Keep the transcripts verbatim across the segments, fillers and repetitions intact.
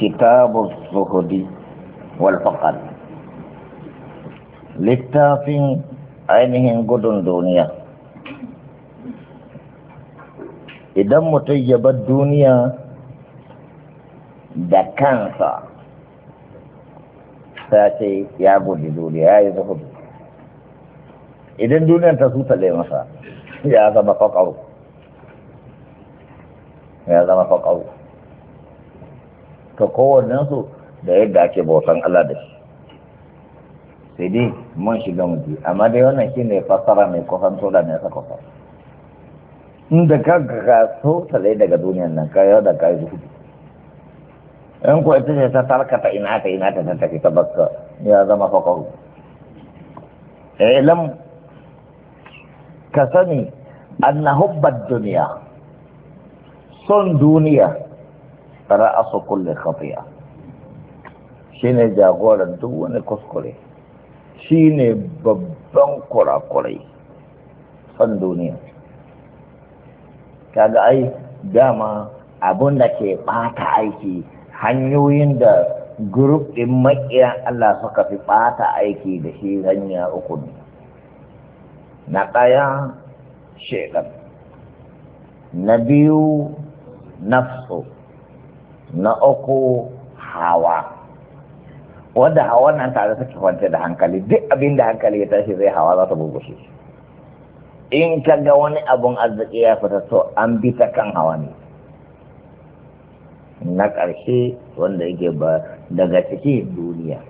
كتاب الزهد والفقر littafin ainihin gudun duniya. Idan mutum ya bar duniya da kansa sai ce ya gudu duniya, ya yi zuhudu. Idan duniyar ta sutale masa ya zama faƙaru ya zama faƙaru ta kowannensu da yadda ake bautan Allah da shi. Sai dai mun shiga mutu, amma dai wannan shi ne fassara mai kusanto da nesa kusa. Inda ka ga so talai daga duniyan nan ka yau da ka yi zuhudu. In ko ita ce ta tarkata ina ta ina ta tafi ta bakka ya zama faƙaru. Ilam ka sani anna hubbar duniya, son duniya ra'asu kulli khati'a, shine jagoran duk wani kuskure, shine babban kurakurai. Son duniya kaga ai dama abun da ke bata aiki, hanyoyin da grup din makiya Allah suka fi bata aiki da shi hanya uku ne. Na ɗaya shaitan, na biyu nafsu, na uku hawa. Wanda hawa nan tare suke kwance da hankali, duk abin da hankali ya tashi zai hawa za ta bugushe. In ka ga wani abun arziki ya fita to an bi ta kan hawa ne. Na ƙarshe wanda yake ba daga ciki duniya.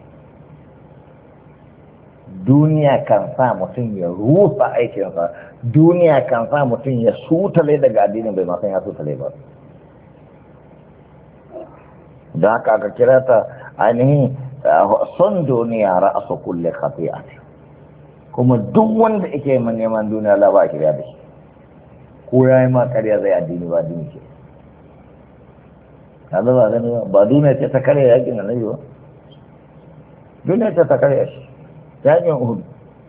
Duniya kan sa mutum ya rufa aikinsa, duniya kan sa mutum ya sutale daga addinin bai masan ya sutale ba. Da haka aka kira ta ainihin son duniya ra'asu kulle khati'a, kuma duk wanda yake man neman duniya la ba kiriya da shi, ko ya yi ma ƙarya zai addini ba addini ke. Kaza ba gani ba duniya ce ta karya yakin annabi ba, duniya ce ta karya shi. Yakin Uhud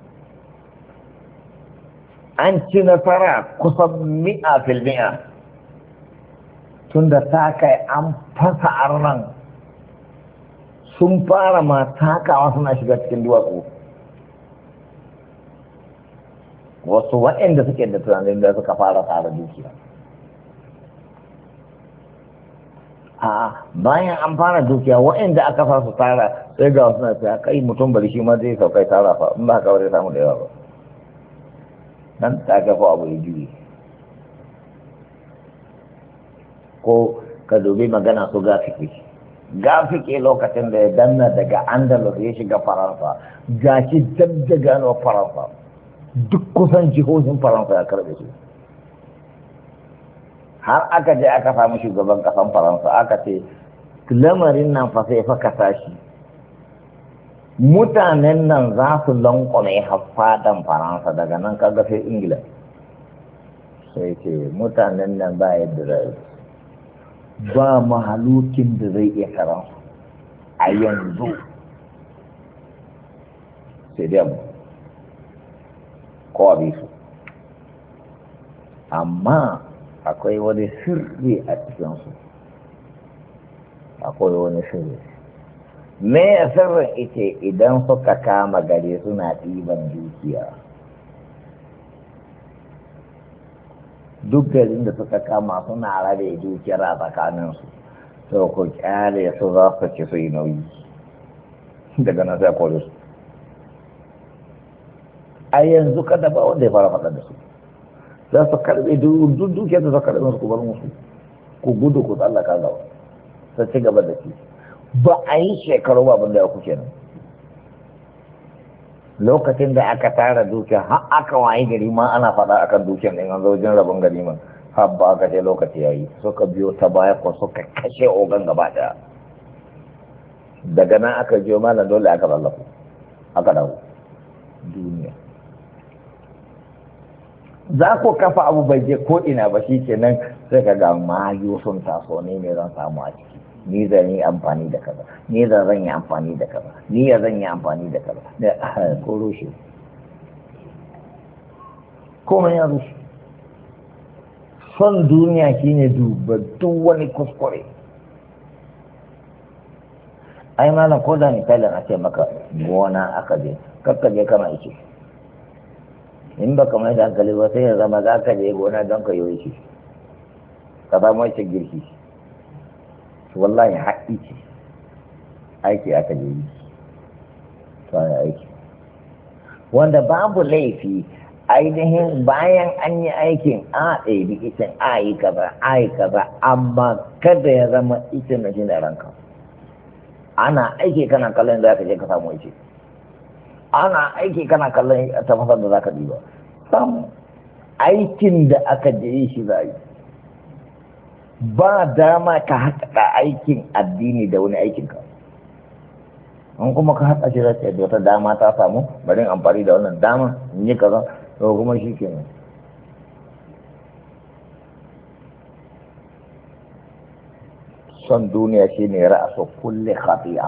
an ci nasara kusan mi'a fil mi'a, tunda ta kai an fasa arnan sun fara ma takawa suna shiga cikin duwatsu. Wasu waɗanda suke da tunanin da suka fara tsara dukiya. A bayan an fara dukiya waɗanda aka fa su tara sai ga wasu na fiya kai mutum bari shi ma zai saukai tara fa in ba ka wani samu da yawa ba. Nan ta gafa abu ya juyi. Ko ka dubi magana su gafike. Gafike lokacin da ya danna daga Andalus ya shiga Faransa, ga shi dab da gano Faransa, duk kusan jihohin Faransa ya karɓe su. Har aka je aka samu shugaban kasan Faransa aka ce lamarin nan fa sai fa kasa shi, mutanen nan za su lankwame haffadan Faransa daga nan kaga sai Ingila. Sai ce mutanen nan ba yadda zai, ba mahalukin da zai iya karansu a yanzu sai dai mu kowa bisu. Amma akwai wani sirri a cikinsu, akwai wani sirri. Me ya sirrin ita idan suka kama gare suna ɗiban dukiya, duk garin da suka kama suna rabe dukiyar a tsakaninsu, to ku kyale su za su ci su yi nauyi daga nan sai kore su. A yanzu kada ba wanda ya fara faɗa da su, za su karbe duk dukiyar da za karbe musu ku bar musu, ku gudu ku tsallaka gawa sai ci gaba da shi. Ba a yi shekaru ba abinda ya kuke nan. Lokacin da aka tara dukiya har aka wayi gari ma ana faɗa akan dukiyar ɗin an zo wajen rabon gari man har ba aka ce lokaci ya yi suka biyo ta baya ko suka kashe ogan gaba ɗaya. Daga nan aka jiyo malam dole aka lallafu aka dawo duniya. Za ku kafa abu bai je ko ina ba shi kenan sai ka ga mayu sun taso ne mai zan samu a ciki, ni zan yi amfani da kaza, ni zan zan yi amfani da kaza, ni ya zan yi amfani da kaza, da ko rushe komai ya rushe. Son duniya shine duba duk wani kuskure ai malam ko da misalin a ce maka gona aka je kakka je kama ice in ba kamar da hankali ba sai ya zama za ka je gona don ka yi shi ka samu ice girki wallahi haƙi ce aiki aka je yi tsaya aiki wanda babu laifi ainihin bayan an yi aikin a ɗaiɗi icen a yi kaza a yi kaza amma kada ya zama icen na shi da ranka ana aiki kana kallon za ka je ka samu ice ana aiki kana kallon tafasar da za ka ɗiba sam aikin da aka je yi shi za yi ba dama ka haɗa aikin addini da wani aikinka an kuma ka haɗa shi da ce da wata dama ta samu bari amfani da wannan dama in yi kaza to kuma shi ke nan son duniya shi ne ra'asa kulle khati'a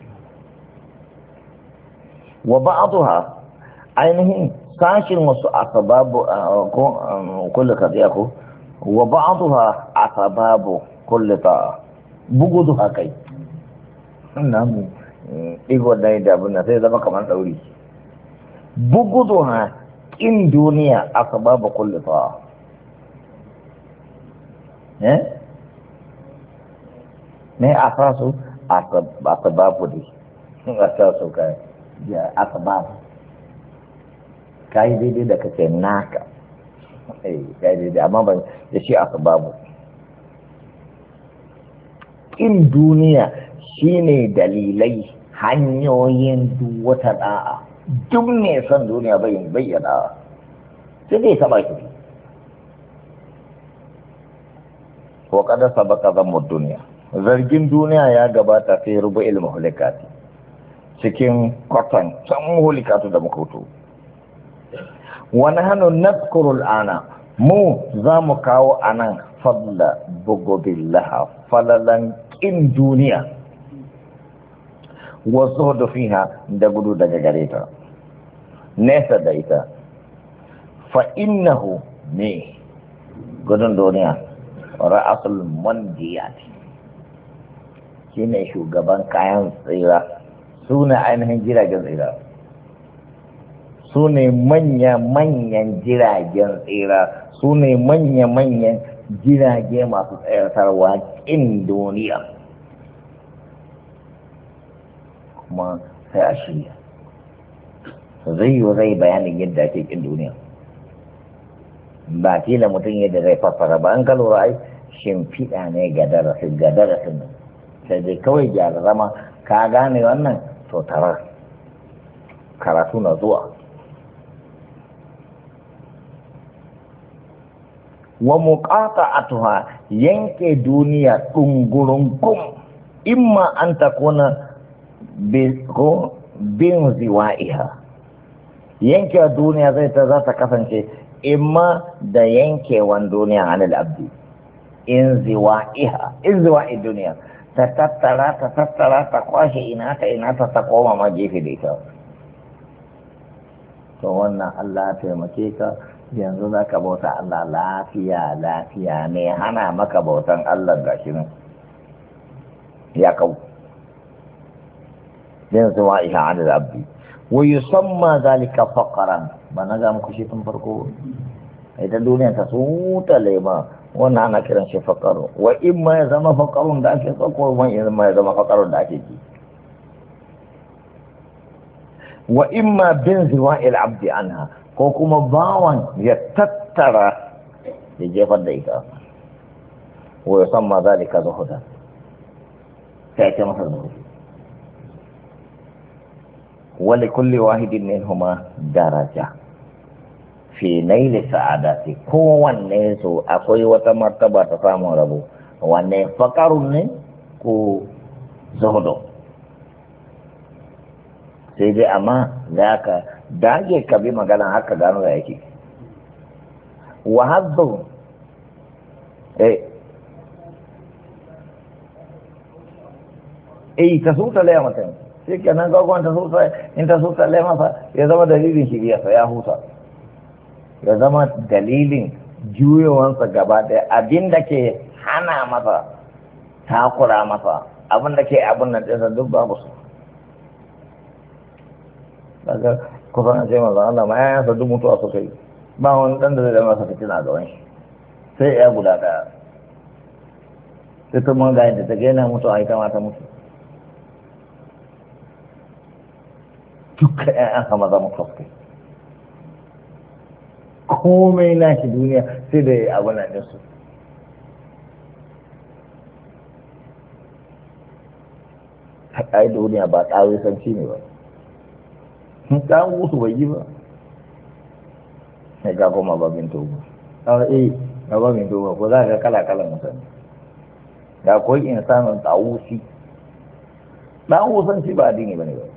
wa ba'daha ainihin sashin wasu asbabu ko kulle khati'a ko wa ba'daha asbabu kulle ta'a buguduha kai namu ɗigo da da abin sai zama kamar ɗauri bugudu ha ƙin duniya aka babu kulle ta'a eh ne a fasu aka babu ne a fasu ka ya aka babu ka yi daidai da kake naka eh ka yi daidai amma ban da shi aka babu ƙin duniya shine dalilai hanyoyin duk wata da'a duk ne son duniya bai bayyana sai dai taba shi ko kada sabaka zammu duniya zargin duniya ya gabata fi rubu'il muhlikati cikin kwatan san muhlikatu da mukutu wa nahnu nadhkuru al'ana mu za mu kawo anan fadla bugubillah falalan kin duniya wasu da fiha da gudu daga gare ta nesa da ita fa innahu ne gudun duniya ra'asul mandiyat shine shugaban kayan tsira su ne ainihin jiragen tsira su ne manya-manyan jiragen tsira su ne manya-manyan jirage masu tsayarwa ƙin duniya kuma sai a shirya zai yi zai bayanin yadda ake ƙin duniya ba tila mutum yadda zai fassara ba an kalora ai shimfiɗa ne ga darasin ga darasin nan sai dai kawai gyara zama ka gane wannan to tarar karatu na zuwa wa muqata'atuha yanke duniya dungurun kum imma an takuna ko bin ziwa'iha yanke duniya zai ta za ta kasance imma da yankewan duniya anil abdi in ziwa'iha in ziwa'i duniya ta tattara ta tattara ta kwashe ina ta ina ta ta koma ma gefe da ita to wannan Allah ya taimake ka yanzu za ka bauta Allah lafiya lafiya ne hana maka bautan Allah gashi nan ya kau yanzu wa iha anil abdi wa yusamma zalika faqran ba na ga muku shi tun farko idan duniya ta suta lema wannan ana kiran shi faqaru wa imma ya zama faqarun da ake so ko wa imma ya zama faqarun da ake ji wa imma bin ziwa'il abdi anha ko kuma bawan ya tattara ya jefar da ita wa ya san ma zalika zuhuda sai ta masa zuhudu wa li kulli wahidin minhuma daraja fi naili sa'adati kowanne su akwai wata martaba ta samun rabo wanne fakarun ne ko zuhudu sai dai amma za ka dage ka bi magana haka gano da yake wa haddu eh eh ta suta laya mutum shi kenan gwagwan ta suta in ta suta laya masa ya zama dalilin shiriyarsa ya huta ya zama dalilin juyowansa gaba daya abinda ke hana masa takura masa abin da ke abin nan ɗinsa duk babu su daga kusan a ce maza Allah ma yayansa duk mutuwa suka yi ba wani ɗan da zai zama masa fitina ga wani sai ya guda ɗaya ita ma ga yadda ta gaina mutuwa ita ma ta mutu duka ƴaƴan sama zama kafkai komai na shi duniya sai da ya abu na ɗinsu ai duniya ba tsawai sanci ne ba ta musu bai yi ba sai ga goma babin togo a eh ga babin togo ko za ka kala kala mutane da akwai insanin tsawusi tsawusanci ba addini ba ne ba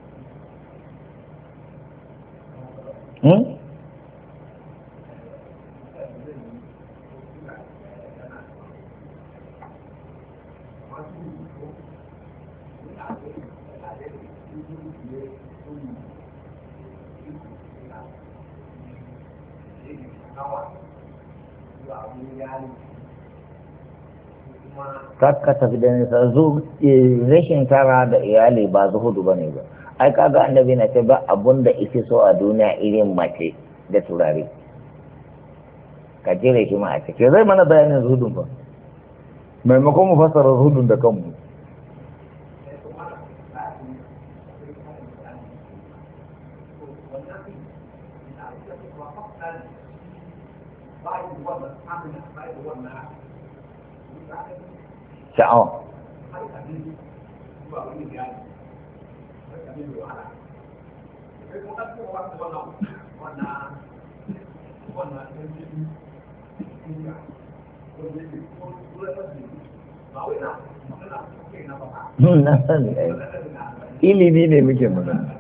kakka tafi da nisa zu rashin tara da iyali ba zuhudu ba ne ba ai kaga annabi na ce ba abun da ike so a duniya irin mace da turare ka jire shi ma a cike zai mana bayanin zuhudun ba maimakon mu fassara zuhudun da kanmu sha'awa na sani ilimi ne muke magana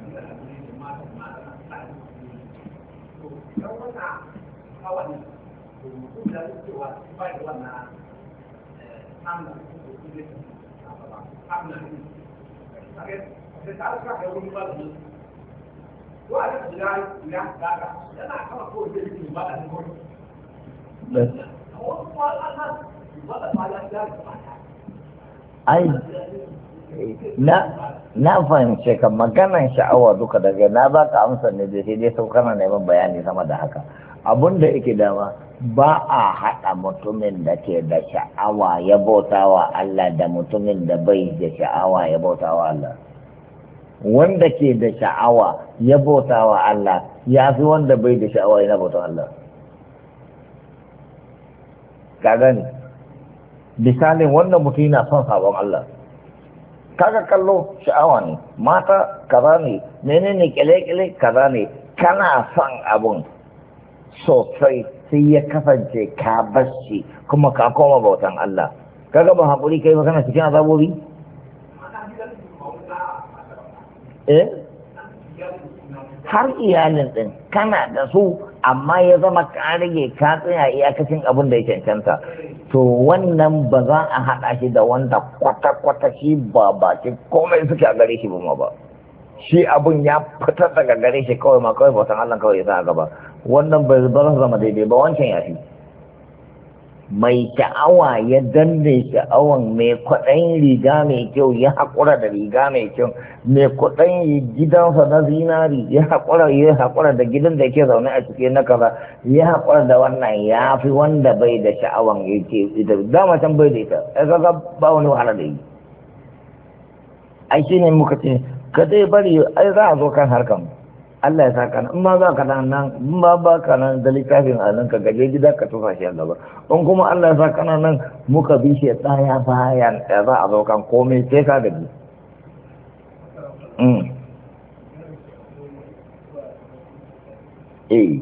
ai na na fahimce ka maganan sha'awa duka daga na baka amsar ne da sai dai saukar neman bayani sama da haka abun da yake dama ba a haɗa mutumin da ke da sha'awa ya bauta wa Allah da mutumin da bai da sha'awa ya bauta wa Allah wanda ke da sha'awa ya bauta wa Allah ya fi wanda bai da sha'awa ya bauta wa Allah ka gani misalin wannan mutum yana son sabon Allah kaga kallo sha'awa ne mata kaza ne menene kile-kile kaza ne kana son abun sosai sai ya kasance ka bashi kuma ka koma bautan Allah kaga ba haƙuri kai ba kana cikin azabobi eh har iyalin din kana da su amma ya zama ka rage ka tsaya iyakacin abin da ya cancanta to wannan ba za a haɗa shi da wanda kwata-kwata shi ba baki komai suke a gare shi ba ma ba shi abun ya fitar daga gare shi kawai ma kawai bautan Allah kawai ya sa a gaba wannan bai bar zama daidai ba wancan ya fi mai sha'awa ya danne sha'awan mai kwaɗayin riga mai kyau ya haƙura da riga mai kyau mai kwaɗayin gidansa na zinari ya haƙura ya haƙura da gidan da yake zaune a cikin na kaza ya haƙura da wannan ya fi wanda bai da sha'awan yake ita dama can bai da ita ai kaga ba wani wahala da yi ai shine muka ce ka dai bari ai za a zo kan harkan Allah ya saka nan in ma ba ka nan in ba ba ka nan da littafin a nan ka gaje gida ka tufa shi a gaba in kuma Allah ya saka nan muka bi shi tsaya bayan ya za a zo kan komai sai ka gaji mm eh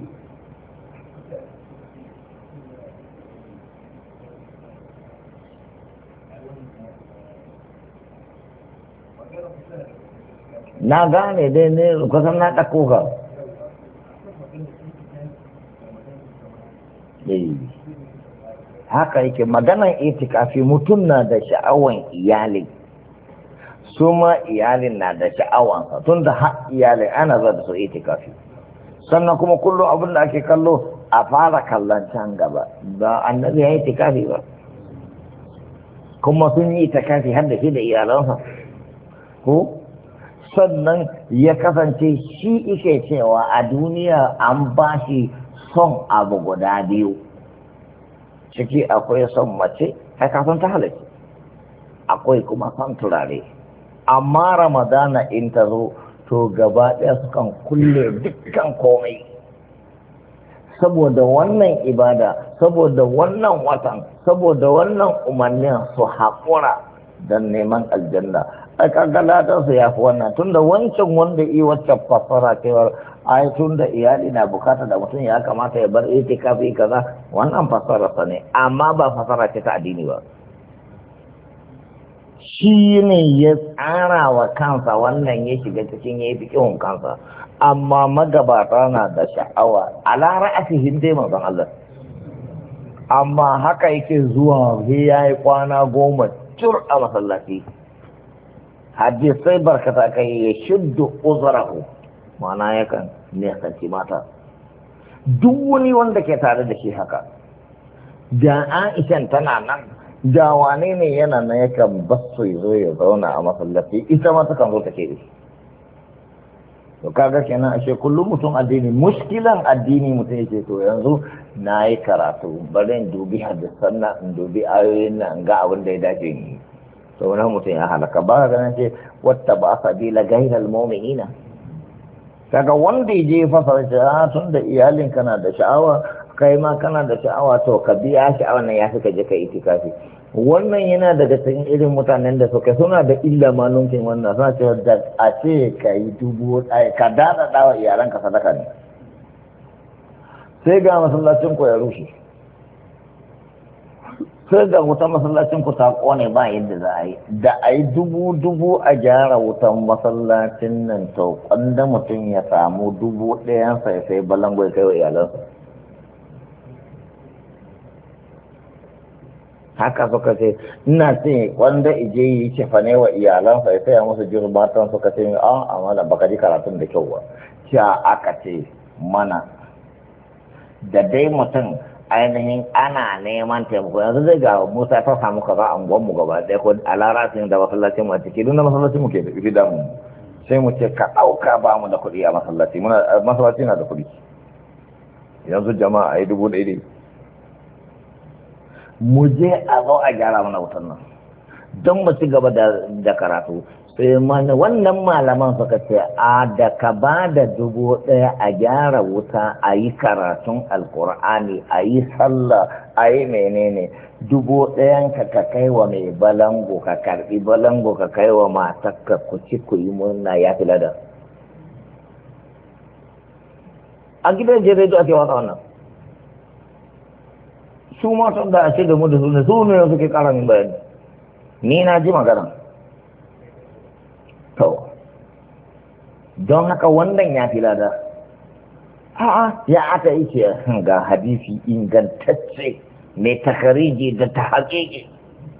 na gane dai ne kusan na ɗauko ka haka yake maganan itikafi mutum na da sha'awan iyali su ma iyalin na da sha'awansa tun da har iyalin ana za da su itikafi sannan kuma kullum abin da ake kallo a fara kallon can gaba ba annabi ya itikafi ba kuma sun yi ta kafi har da shi da iyalansa ko sannan ya kasance shi ike cewa a duniya an ba shi son abu guda biyu ciki akwai son mace a kafin ta halitta akwai kuma son turare amma ramadana in ta zo to gaba ɗaya sukan kulle dukkan komai saboda wannan ibada saboda wannan watan saboda wannan umarnin su haƙura don neman aljanna a kagalatarsu ya fi wannan tunda wancan wanda yi wacce fassara cewar ai tunda iyali na bukata da mutum ya kamata ya bar itikafi kaza wannan fassararsa ne amma ba fassara ce ta addini ba shi ne ya tsara wa kansa wannan ya shiga cikin ya yi fikihun kansa amma magabata na da sha'awa a lara asihin dai manzon Allah amma haka yake zuwa ya yi kwana goma cur a masallaci hadisai barkata kai ya shuddu uzurahu mana yakan nesanci mata duk wani wanda ke tare da shi haka da Aishan tana nan da wane ne yana na yakan basu ya zo ya zauna a masallaci ita ma takan zo take da shi to kaga kenan ashe kullum mutum addini muskilan addini mutum yake to yanzu na yi karatu bari in dubi hadisan na in dubi ayoyin na in ga abin da ya dace ni to wani mutum ya halaka ba ga nan ce wata ba sabila gairal mu'minina kaga wanda ya je fasara ce a tun da iyalin kana da sha'awa kai ma kana da sha'awa to ka biya sha'awa nan ya fi ka je ka itikafi wannan yana daga cikin irin mutanen da suka suna da illa malunkin wannan suna cewa da a ce ka yi dubu ɗaya ka dada dawa iyalan ka sadaka ne sai ga masallacin ku ya rushe sai ga wutan masallacin ku ta kone ba yadda za a yi da a yi dubu dubu a gyara wutan masallacin nan to kwanda mutum ya samu dubu ɗayan sai sai balango ya kai wa iyalansa haka suka ce ina ce wanda ije yi cefane wa iyalansa ya saya musu jirbatan suka ce a amala baka ji karatun da kyau ba cewa aka ce mana da dai mutum ainihin ana neman taimako yanzu zai ga musa ta samu kaza a mu gaba ɗaya ko a larasin da masallacin mu a ciki don na masallacin mu ke da fi damu sai mu ce ka ɗauka ba mu da kuɗi a masallaci masallaci na da kuɗi yanzu jama'a a yi dubu ɗaya ɗaya mu je a zo a gyara mana wutan nan don mu ci gaba da karatu sai mana wannan malaman suka ce a da ka ba da dubu ɗaya a gyara wuta a yi karatun alkur'ani a yi sallah a yi menene dubu ɗayan ka ka kai wa mai balango ka karbi balango ka kai wa matakka ku ci ku yi murna ya fi lada a gidan jirage ake wata wannan su matan da a ce da mu da su ne su ne suke karamin bayani ni na ji magana to don haka wannan ya fi lada a'a ya aka yi ce ga hadisi ingantacce mai takariji da ta haƙiƙi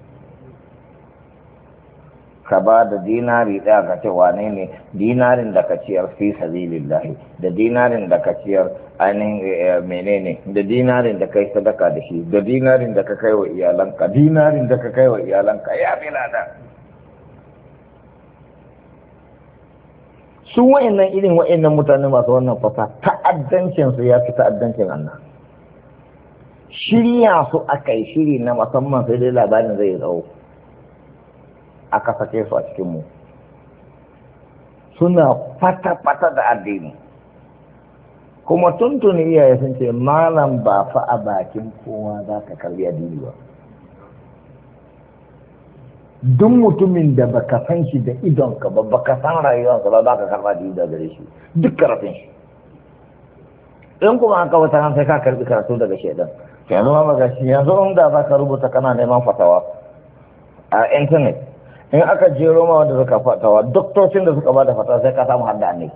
ka ba da dinari ɗaya ka ce wane ne dinarin da ka ciyar fi sabilillahi da dinarin da ka ciyar ainihin menene da dinarin da kai sadaka da shi da dinarin da ka kai wa iyalanka dinarin da ka kai wa iyalanka ya fi lada su wa'annan irin wa'annan mutane masu wannan fasa ta'addancin su ya fi ta'addancin Allah shirya su aka yi shiri na musamman sai dai labarin zai tsawo aka sake su a cikinmu suna fata-fata da addini kuma tuntuni iyaye sun ce malam ba fa a bakin kowa za ka karbi addini ba duk mutumin da baka san shi da idonka ba baka san rayuwarsa ba baka karba addini da gare shi duk karatun shi in kuma an kawo ta sai ka karbi karatu daga shaidan yanzu ma magashi yanzu inda za ka rubuta kana neman fatawa a intanet in aka jero ma wanda suka fatawa doktocin da suka bada fatawa sai ka samu hadda ne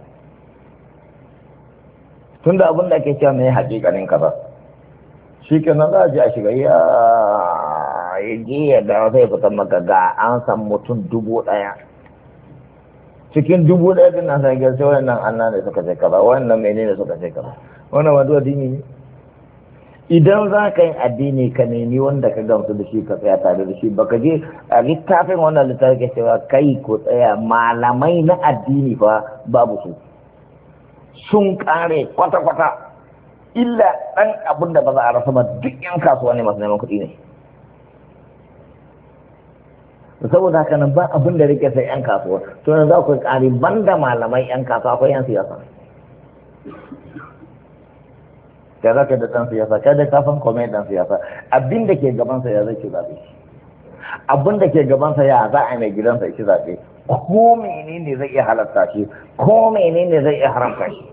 tun da abin da ake cewa mai hakikanin kaza shi kenan za a je a shiga ya yi ya da zai fitar maka ga an san mutum dubu ɗaya cikin dubu ɗaya din na sai gaske wannan anna ne suka ce kaza wannan mene ne suka ce kaza wannan wadu addini ne idan za ka yi addini ka nemi wanda ka gamsu da shi ka tsaya tare da shi baka je a littafin wannan littafin ke cewa kai ko tsaya malamai na addini fa babu su sun kare kwata-kwata illa ɗan abin da ba za a rasa ba duk yan kasuwa ne masu neman kuɗi ne saboda haka nan ba abin da rike sai yan kasuwa to yanzu akwai ƙari banda malamai yan kasuwa akwai yan siyasa da za ka da ɗan siyasa kai da kafin komai ɗan siyasa abin da ke gabansa ya zai ci zaɓe abin da ke gabansa ya za a mai gidansa ya ci zaɓe ko menene zai iya halatta shi ko menene zai iya haramta shi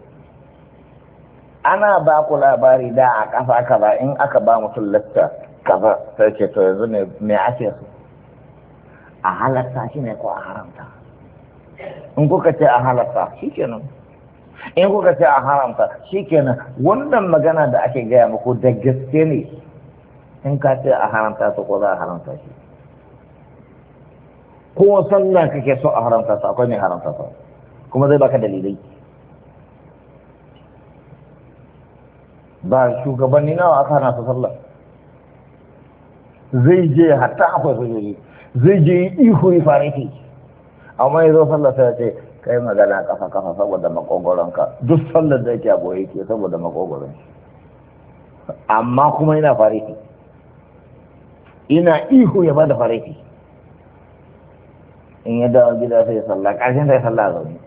ana ba ku labari da a ƙasa kaza in aka ba mutum lacca kaza sai ce to yanzu ne me ake so a halatta shi ne ko a haramta in kuka ce a halatta shi kenan in kuka ce a haramta shi kenan wannan magana da ake gaya muku da gaske ne in ka ce a haramta su ko za a haramta shi ko sallah kake so a haramta su akwai mai haramta su kuma zai baka dalilai ba shugabanni nawa aka hana su sallah zai je hatta akwai sojoji zai je ihu ya fareti amma ya zo sallah sai ya ce kai magana kafa kafa saboda makogoronka duk sallar da yake aboye ke saboda makogoron amma kuma yana fareti ina ihu ya bada fareti in ya dawo gida sai ya sallah ƙarshen sai ya sallah a zaune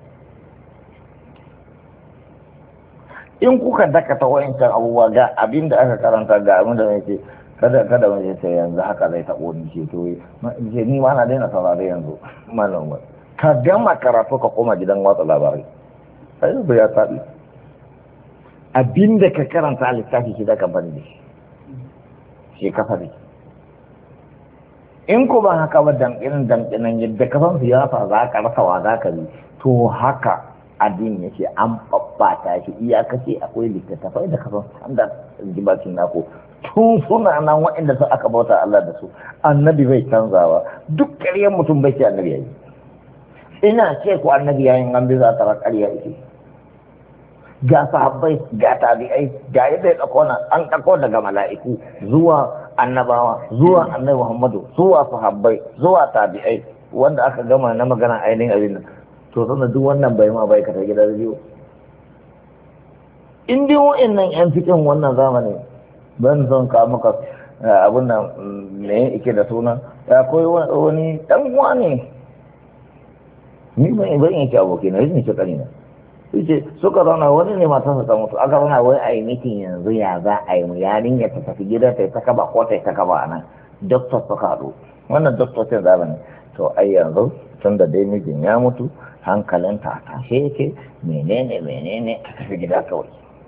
in kuka dakata wa'incan abubuwa ga abin da aka karanta ga abin da mai ce kada kada wani ce yanzu haka zai taɓo ni ce to ce ni ma na daina saurare yanzu malam ba ka gama karatu ka koma gidan watsa labarai sai ba ya taɓi abin da ka karanta a littafi shi da kamfani da shi shi kafa ne in ku ba haka ba damƙinin damƙinin yadda ka san siyasa za ka rasa wa za ka bi to haka addini yake an babbata shi iyakace akwai littattafai da kasan standard jibakin nako tun suna nan waɗanda su aka bauta Allah da su annabi bai canzawa duk ƙaryar mutum bai ce annabi yayi ina ce ku annabi yayin an bi za ta ra ƙarya yake ga sahabbai ga tabi'ai ga yadda ya ɗauko na an ɗauko daga mala'iku zuwa annabawa zuwa annabi Muhammadu zuwa sahabbai zuwa tabi'ai wanda aka gama na magana ainihin abin nan to sannan duk wannan bai ma bai ka ta gidan rediyo in dai wa'annan yan cikin wannan zamani ban son ka maka abin nan me yake da suna akwai wani dan uwa ne ni ban ban yake aboki na yin shi kani na yace suka zauna wani ne matarsa ta mutu aka zauna wai a yi mitin yanzu ya za a yi mu yarinya ta tafi gida ta ta kaba ko ta ta kaba anan doctor suka haɗu wannan doctor sai zamani to ai yanzu tun da dai mijin ya mutu hankalinta a tashe yake menene menene ta tafi gida kawai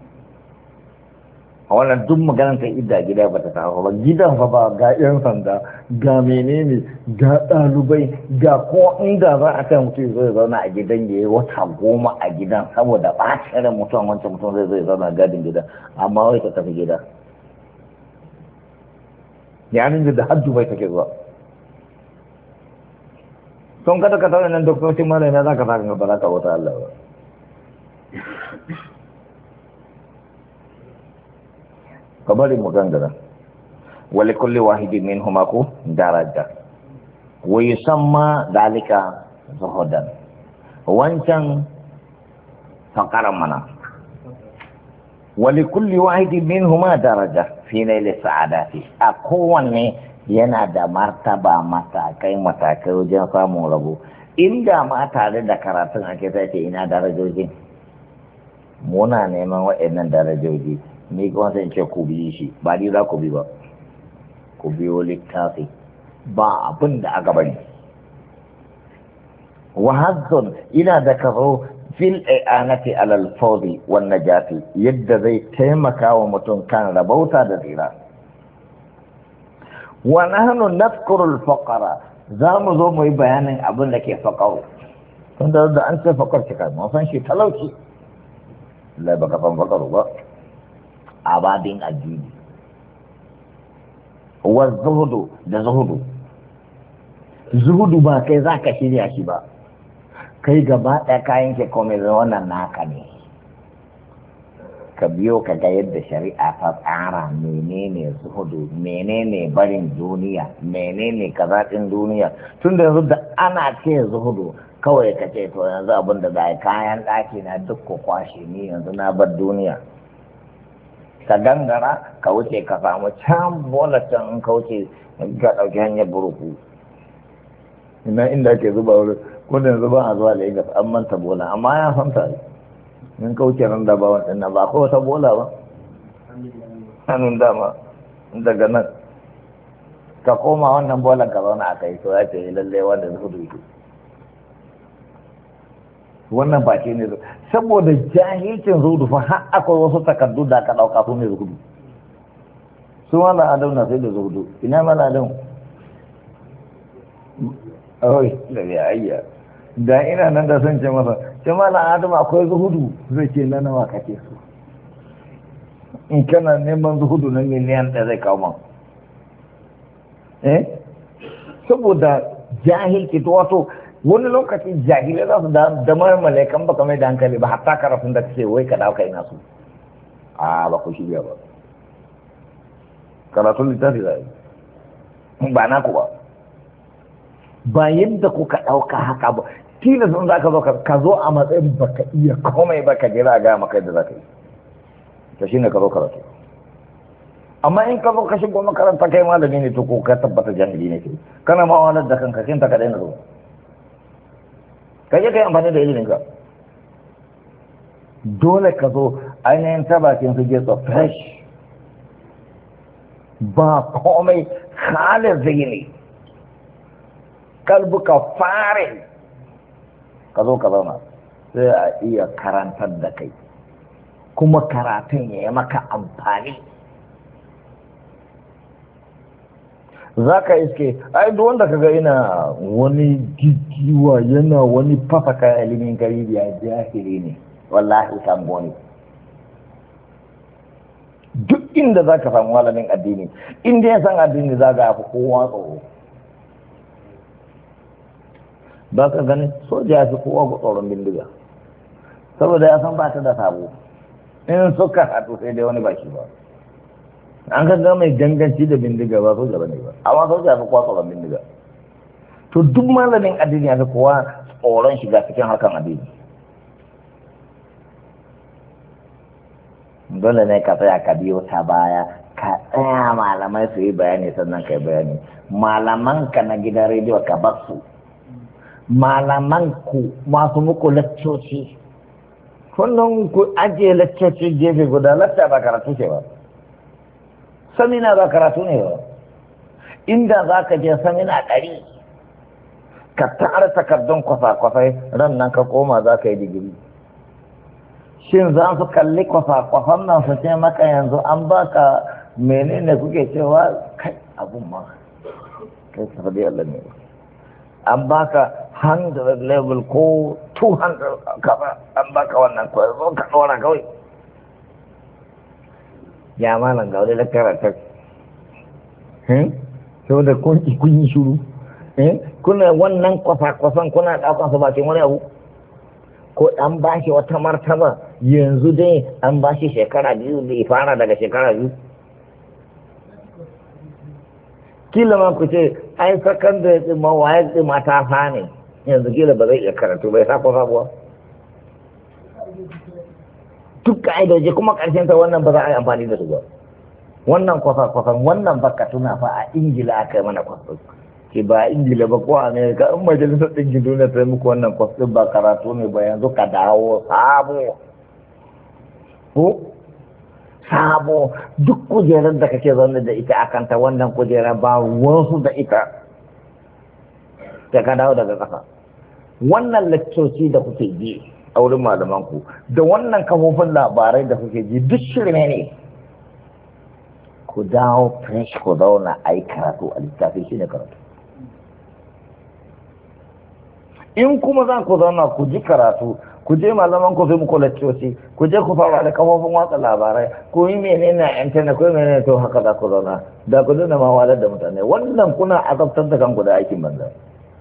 a wannan duk maganar ta idda gida ba ta tafi ba gidan fa ba ga yan sanda ga menene ga ɗalibai ga ko inda za a kai mutum zai zauna a gidan ya yi wata goma a gidan saboda ɓacin ran mutum wancan mutum zai zai zauna gadin gidan amma wai ta tafi gida yanin da har dubai take zuwa don kada ka tauna nan doktocin malai na za ka sa ba za ka wata Allah ba ka bari mu gangara wali kulli wahidin minhuma ku daraja wa yusamma dalika zuhudan wancan faqaran mana wali kulli wahidin minhuma daraja fi nail sa'adati a kowanne yana da martaba matakai matakai wajen samun rabo inda ma tare da karatun ake sace ina darajojin muna neman waɗannan darajoji ni kuma sai ce ku biyi shi ba ni za ku bi ba ku biyo littafi ba abin da aka bari wa hazzun ina da kaso fil i'anati alal fawzi wan najati yadda zai taimaka wa mutum kan rabauta da tsira wa nahnu nadhkuru al-faqara za mu zo mu yi bayanin abin da ke faqaru tunda da an ce faqar ce kai mun san shi talauci la baka san faqaru ba abadin addini wa zuhudu da zuhudu zuhudu ba kai zaka shirya shi ba kai gaba ɗaya kayan ke komai da wannan naka ne ka biyo ka ga yadda shari'a ta tsara menene zuhudu, menene barin duniya, menene kazaɗin duniya. Tun da yanzu da ana ce zuhudu kawai ka ce to yanzu abin da za kayan ɗaki na duk ko kwashe ni yanzu na bar duniya. Ka gangara ka wuce ka samu can bola can in ka wuce ka ɗauki hanyar buruku. Ina inda ake zuba wuri, ko da yanzu ba a zuwa Lagos an manta bola, amma ya san ta in kauce nan da ba wannan ba ko wata bola ba hannun dama daga nan ka koma wannan bolan ka zauna a kai to ya ce lalle wanda zuhudu yake wannan ba shi ne saboda jahilcin zuhudu fa har akwai wasu takardu da ka dauka su ne zuhudu su mala adam na sai da zuhudu ina mala adam oi da ya ayya da ina nan da son ce masa ce mala adam akwai zuhudu zai ce na nawa kake so in kana neman zuhudu na miliyan da zai kawo man eh saboda jahilci to wato wani lokaci jahilai za su da mai malaikan baka mai da hankali ba hatta karafin da kake wai ka dauka ina su a ba ku shirya ba karatun littafi za yi ba na ku ba ba yadda kuka ɗauka haka ba tilas in za ka zo ka zo a matsayin baka iya komai ba ka jira ga maka yadda za ka yi ta shi ne ka zo karatu amma in ka zo ka shigo makaranta kai malami ne to ko ka tabbata jahili ne ke kana ma wahalar da kanka kin ta ka daina zo ka je ka yi amfani da ilimin ka dole ka zo ainihin ta bakin su getsa fresh ba komai halin zai ne kalbuka fare ka zo ka zauna sai a iya karantar da kai kuma karatun ya yi maka amfani za ka iske ai duk wanda ka ga ina wani gigiwa yana wani fafaka ilimin garibi ya jahili ne wallahi sambo ne duk inda za ka samu malamin addini inda ya san addini za ga fi kowa tsoro ba ka gani soja ya fi kowa ga tsoron bindiga saboda ya san ba ta da sabo in suka haɗu sai dai wani baki ba an ka mai ganganci da bindiga ba soja ba ne ba amma soja ya fi kowa tsoron bindiga to duk malamin addini ya fi kowa tsoron shiga cikin harkan addini dole ne ka tsaya ka biyo ta baya ka tsaya malamai su yi bayani sannan ka yi bayani malaman ka na gidan rediyo ka bar su malaman ku masu muku laccoci kullum ku ajiye laccoci gefe guda lacca ba karatu ce ba samina ba karatu ne ba inda za ka je samina ɗari ka tara takardun kwasa-kwasai ran nan ka koma za ka yi digiri shin za su kalli kwasa-kwasan nan su ce maka yanzu an baka menene kuke cewa kai abun ma kai sabi Allah ne an baka one hundred level ko two hundred kaza an baka wannan kawai zo ka ɗora kawai ya malam ga wani lakara ta sau da kun yi shuru kuna wannan kwasa-kwasan kuna ɗaukan su bakin wani abu ko an ba shi wata martaba yanzu dai an ba shi shekara biyu bai fara daga shekara biyu kila ma ku ce ai sakan da ya tsima waye tsima ta fa ne yanzu kila ba zai iya karatu bai sa ko sabuwa duk ka'idoji kuma karshen ta wannan ba za a yi amfani da su ba wannan kwasa-kwasan wannan baka tuna fa a ingila aka yi mana kwasa ke ba ingila ba ko amerika in majalisar ɗinkin duniya ta yi muku wannan kwasa ba karatu ne ba yanzu ka dawo sabo ko sabo duk kujerar da kake zaune da ita a kanta wannan kujera ba wasu da ita da ka dawo daga ƙasa wannan lakcoci da kuke ji a wurin malamanku da wannan kafofin labarai da kuke ji duk shirme ne ku dawo fresh ku zauna a yi karatu a littafi shi ne karatu in kuma za ku zauna ku ji karatu ku je malaman ku fi muku lakcoci ku je ku fara da kafofin watsa labarai ku yi menene a intanet ku yi menene to haka za ku zauna da ku dina ma walar da mutane wannan kuna azabtar da kanku da aikin banza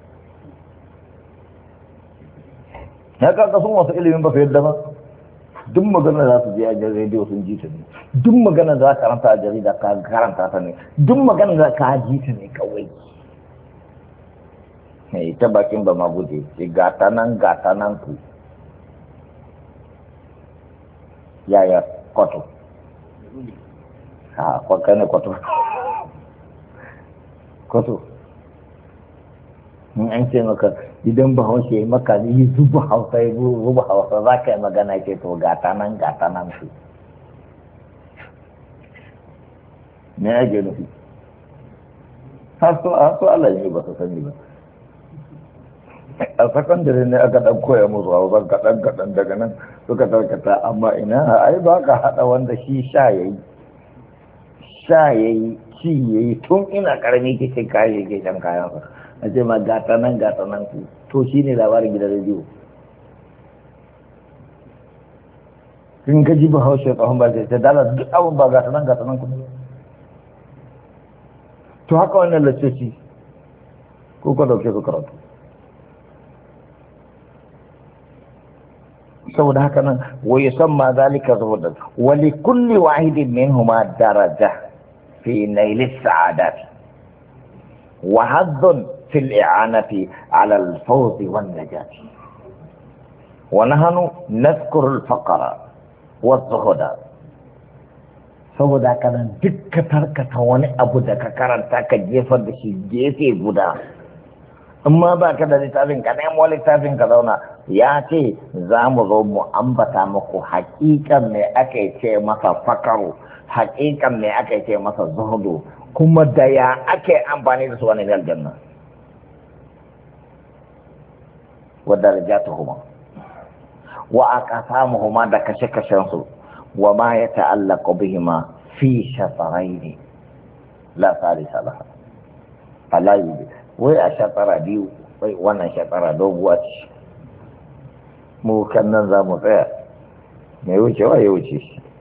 ya kaka sun wasu ilimin ba su yadda ba duk magana za su je a jan rediyo sun ji ta ne, duk magana za ka karanta a jarida ka karanta ta ne, duk magana za ka ji ta ne kawai. Mai ta bakin ba ma guje ce gata nan gata nan ku yaya kwato a kwakka ne kwato kwato in an ce maka idan ba haushe ya maka yi zuba hausa ya zuba hausa za ka yi magana ce to gata nan gata nan su me ya ke nufi har so Allah ne ba su sani ba a sakandare ne aka ɗan koya musu hausa kaɗan kaɗan daga nan suka tarkata amma ina ai ba ka haɗa wanda shi sha ya yi sha ya yi ci ya yi tun ina ƙarami kicin kayan ke shan kayansa a ce ma gata nan gata nan ku to shi ne labarin gidan rediyo in ka ji bahaushe tsohon ba sai dala duk abin ba gata nan gata nan ku to haka wannan laccoci ko ka dauke su karatu saboda haka nan wa yusamma zalika saboda wa li kulli wahidin minhuma daraja fi nail as-sa'adat wa haddun في الإعانة على الفوز والنجاة ونحن نذكر الفقر والزهد saboda kana dukka tarkata wani abu da ka karanta ka jefar da shi gefe guda amma ba ka da littafin ka nemo littafin ka zauna ya ce za mu zo mu ambata muku haƙiƙan me aka ce masa fakaru haƙiƙan me aka ce masa zuhudu kuma da ya ake amfani da su wani aljanna ودرجاتهما وأقسامهما دا كشي كشنسو وما يتعلق بهما في شطرين لا ثالث لها فلا يوجد وي شطر ديو وي وانا شطر دوبوات مو كان نظام فيها ما يوجد ويوجد